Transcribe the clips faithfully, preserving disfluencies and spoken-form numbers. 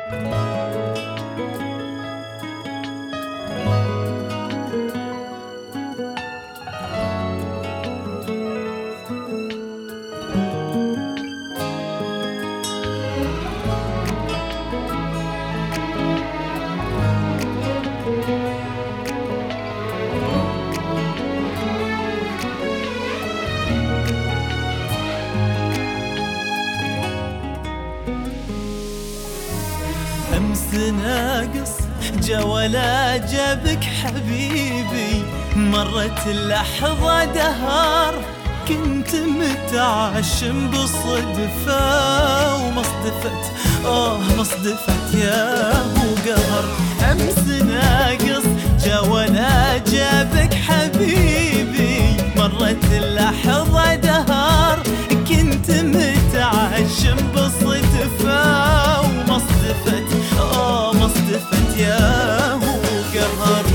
أمس ناقص جا ولا جابك حبيبي، مرت اللحظة دهار كنت متعشم بصدفة وما صدفت، آه ما صدفت يا هو قهر. أمس ناقص جا ولا جابك حبيبي، مرت اللحظة دهار كنت متعشم بصدفة وما صدفت، آه ما صدفت يا هو قهر.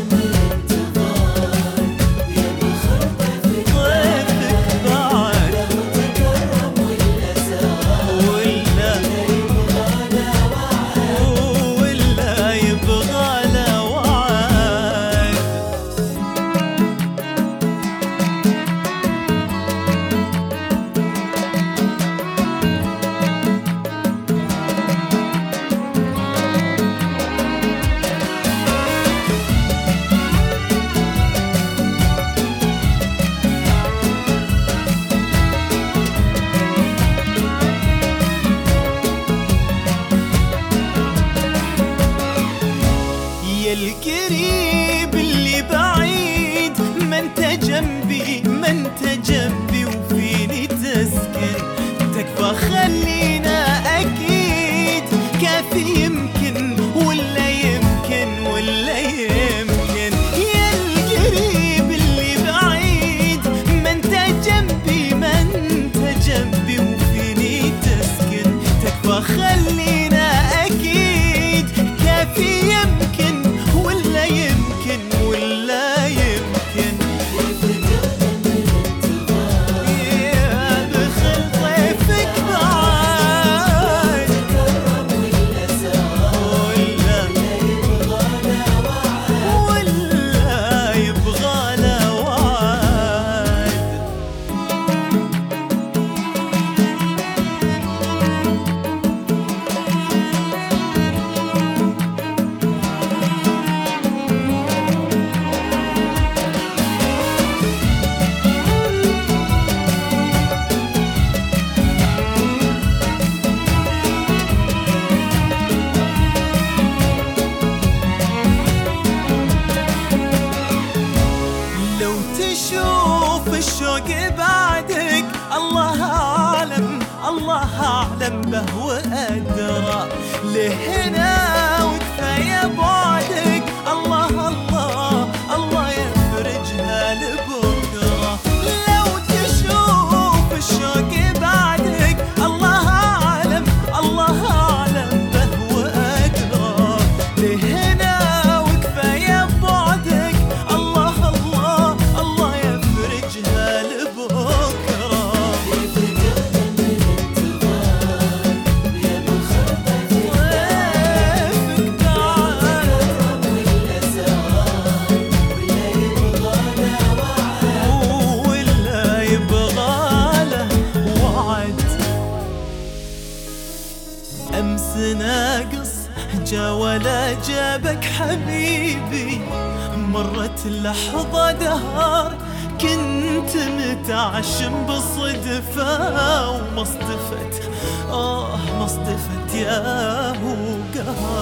القريب اللي بعيد، ما انت جنبي ما انت جنبي وفيني تسكن، تكفى خلينا اكيد كافي يمكن ولا يمكن ولا يمكن. يا القريب اللي بعيد، ما انت جنبي ما انت جنبي وفيني تسكن، تكفى خلينا اكيد كافي يمكن ولا يمكن ولا يمكن. يا دخل ضيفك بعد ولا يبغى له وعد. لو تشوف الشوق بعدك، الله أعلم الله أعلم به وأدرى، لهنا وكفاية بعدك، الله الله الله يفرجها لبكرة. لو تشوف الشوق بعدك، الله أعلم الله أعلم به وأدرى، لهنا وكفاية بعدك، الله الله الله يفرجها لبكرة. ولا يبغى له وعد. أمس ناقص جا ولا جابك حبيبي، مرت اللحظة دهار كنت متعشم بصدفة وما صدفت، آه ما صدفت يا هو قهر.